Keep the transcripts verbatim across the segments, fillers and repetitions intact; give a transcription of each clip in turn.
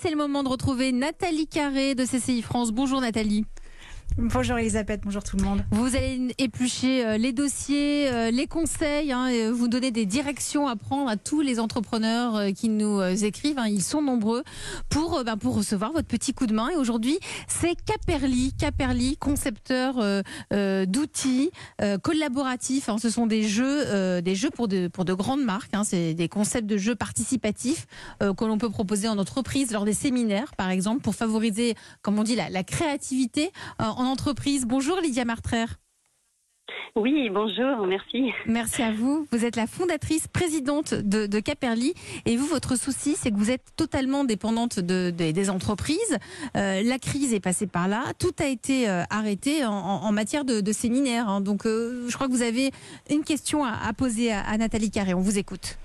c'est le moment de retrouver Nathalie Carré de C C I France. Bonjour Nathalie. Bonjour Elisabeth, bonjour tout le monde. Vous allez éplucher les dossiers, les conseils, hein, vous donner des directions à prendre à tous les entrepreneurs qui nous écrivent, hein, ils sont nombreux, pour, ben, pour recevoir votre petit coup de main. Et aujourd'hui, c'est Caperly, Caperly, concepteur euh, euh, d'outils euh, collaboratifs. Hein, ce sont des jeux, euh, des jeux pour de, pour de grandes marques, hein, c'est des concepts de jeux participatifs euh, que l'on peut proposer en entreprise lors des séminaires, par exemple, pour favoriser, comme on dit, la, la créativité euh, en entreprise. Bonjour Lydia Martrer. Oui, bonjour, merci. Merci à vous. Vous êtes la fondatrice, présidente de, de Caperly. Et vous, votre souci, c'est que vous êtes totalement dépendante de, de, des entreprises. Euh, la crise est passée par là. Tout a été euh, arrêté en, en, en matière de, de séminaires. Hein. Donc, euh, je crois que vous avez une question à, à poser à, à Nathalie Carré. On vous écoute.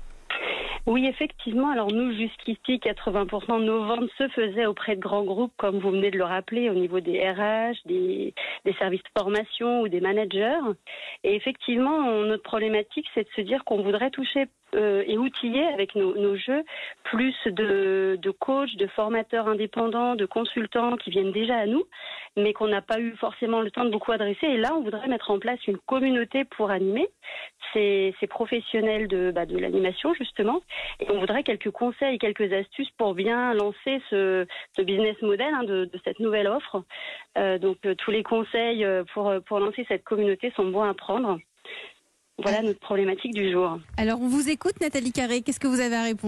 Oui, effectivement. Alors nous, jusqu'ici, quatre-vingts pour cent de nos ventes se faisaient auprès de grands groupes, comme vous venez de le rappeler, au niveau des R H, des, des services de formation ou des managers. Et effectivement, on, notre problématique, c'est de se dire qu'on voudrait toucher euh, et outiller avec nos, nos jeux plus de, de coachs, de formateurs indépendants, de consultants qui viennent déjà à nous, mais qu'on n'a pas eu forcément le temps de beaucoup adresser. Et là, on voudrait mettre en place une communauté pour animer ces, ces professionnels de, bah, de l'animation, justement. Et on voudrait quelques conseils, quelques astuces pour bien lancer ce, ce business model hein, de, de cette nouvelle offre. Euh, donc, euh, tous les conseils pour, pour lancer cette communauté sont bons à prendre. Voilà notre problématique du jour. Alors, on vous écoute, Nathalie Carré. Qu'est-ce que vous avez à répondre ?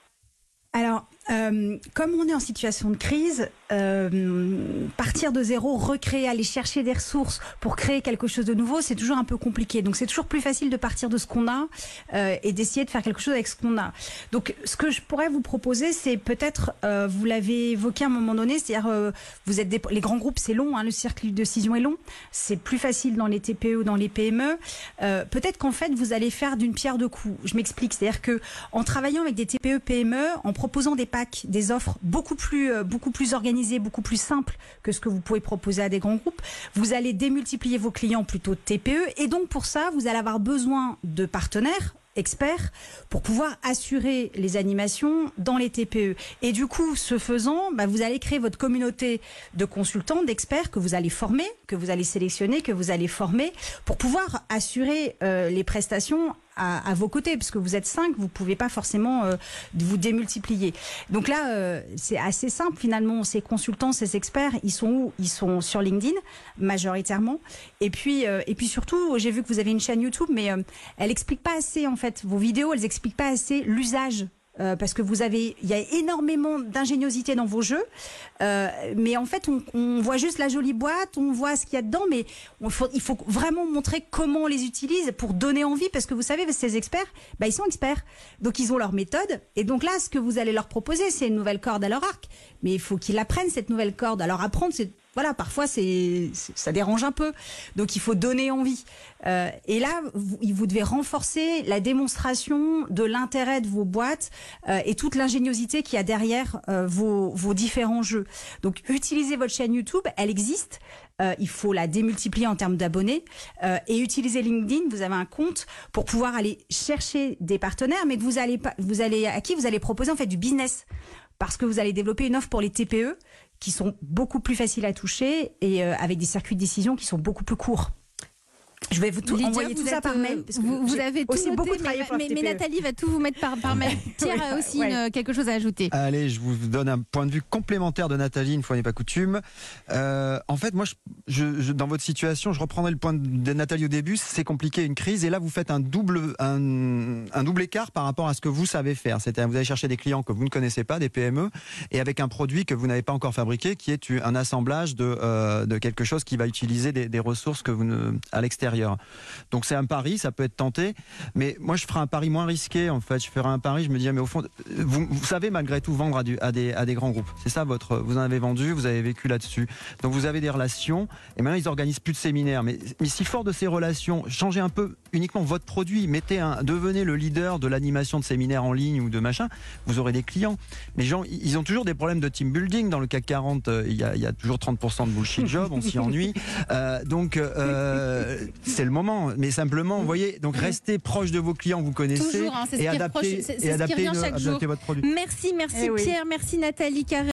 Alors, euh, comme on est en situation de crise, euh, partir de zéro, recréer, aller chercher des ressources pour créer quelque chose de nouveau, c'est toujours un peu compliqué. Donc, c'est toujours plus facile de partir de ce qu'on a euh, et d'essayer de faire quelque chose avec ce qu'on a. Donc, ce que je pourrais vous proposer, c'est peut-être, euh, vous l'avez évoqué à un moment donné, c'est-à-dire, euh, vous êtes des, les grands groupes, c'est long, hein, le cercle de décision est long. C'est plus facile dans les T P E ou dans les P M E. Euh, peut-être qu'en fait, vous allez faire d'une pierre deux coups. Je m'explique, c'est-à-dire que en travaillant avec des T P E, P M E, en proposant des packs, des offres beaucoup plus, euh, beaucoup plus organisées, beaucoup plus simples que ce que vous pouvez proposer à des grands groupes, vous allez démultiplier vos clients plutôt T P E et donc pour ça, vous allez avoir besoin de partenaires experts pour pouvoir assurer les animations dans les T P E. Et du coup, ce faisant, bah, vous allez créer votre communauté de consultants, d'experts que vous allez former, que vous allez sélectionner, que vous allez former pour pouvoir assurer euh, les prestations À, à vos côtés, parce que vous êtes cinq, vous pouvez pas forcément euh, vous démultiplier. Donc là, euh, c'est assez simple finalement. Ces consultants, ces experts, ils sont où ? Ils sont sur LinkedIn majoritairement. Et puis, euh, et puis surtout, j'ai vu que vous avez une chaîne YouTube, mais euh, elle explique pas assez en fait. Vos vidéos, elles expliquent pas assez l'usage. Euh, parce que vous avez, il y a énormément d'ingéniosité dans vos jeux, euh, mais en fait, on, on voit juste la jolie boîte, on voit ce qu'il y a dedans, mais on faut, il faut vraiment montrer comment on les utilise pour donner envie, parce que vous savez, ces experts, bah, ils sont experts, donc ils ont leur méthode, et donc là, ce que vous allez leur proposer, c'est une nouvelle corde à leur arc, mais il faut qu'ils apprennent cette nouvelle corde. Alors apprendre, c'est voilà, parfois c'est, ça dérange un peu, donc il faut donner envie. Euh, et là, vous, vous devez renforcer la démonstration de l'intérêt de vos boîtes euh, et toute l'ingéniosité qu'il y a derrière euh, vos, vos différents jeux. Donc, utilisez votre chaîne YouTube, elle existe. Euh, il faut la démultiplier en termes d'abonnés euh, et utiliser LinkedIn. Vous avez un compte pour pouvoir aller chercher des partenaires, mais que vous allez pas, vous allez à qui vous allez proposer en fait du business, parce que vous allez développer une offre pour les T P E qui sont beaucoup plus faciles à toucher et euh, avec des circuits de décision qui sont beaucoup plus courts. Je vais vous tout, Lydia, envoyer vous tout êtes, ça par mail. Parce que vous, vous avez tout aussi noté, beaucoup travaillé mais, pour mais, F T P E. mais Nathalie va tout vous mettre par, par mail. Pierre a aussi ouais. une, quelque chose à ajouter. Allez, je vous donne un point de vue complémentaire de Nathalie, une fois n'est pas coutume. Euh, en fait, moi, je, je, je, dans votre situation, je reprendrai le point de Nathalie au début, c'est compliqué, une crise, et là, vous faites un double, un, un double écart par rapport à ce que vous savez faire. C'est-à-dire, vous allez chercher des clients que vous ne connaissez pas, des P M E, et avec un produit que vous n'avez pas encore fabriqué, qui est un assemblage de, euh, de quelque chose qui va utiliser des, des ressources que vous ne, à l'extérieur. Donc, c'est un pari, ça peut être tenté, mais moi je ferai un pari moins risqué en fait. Je ferai un pari, je me dis mais au fond vous, vous savez malgré tout vendre à, du, à, des, à des grands groupes, c'est ça votre, vous en avez vendu, vous avez vécu là-dessus, donc vous avez des relations et maintenant ils organisent plus de séminaires, mais, mais si fort de ces relations, changez un peu uniquement votre produit, mettez un, devenez le leader de l'animation de séminaires en ligne ou de machin, vous aurez des clients. Les gens ils ont toujours des problèmes de team building dans le C A C quarante, il y a, il y a toujours trente pour cent de bullshit job, on s'y ennuie, euh, donc euh, c'est le moment. Mais simplement, vous voyez, donc restez proche de vos clients, vous connaissez, Toujours, hein, c'est ce et qui adaptez, reproche- c'est- c'est ce et qui adaptez, revient chaque adaptez jour. votre produit. Merci, merci Eh oui. Pierre, merci Nathalie Carré.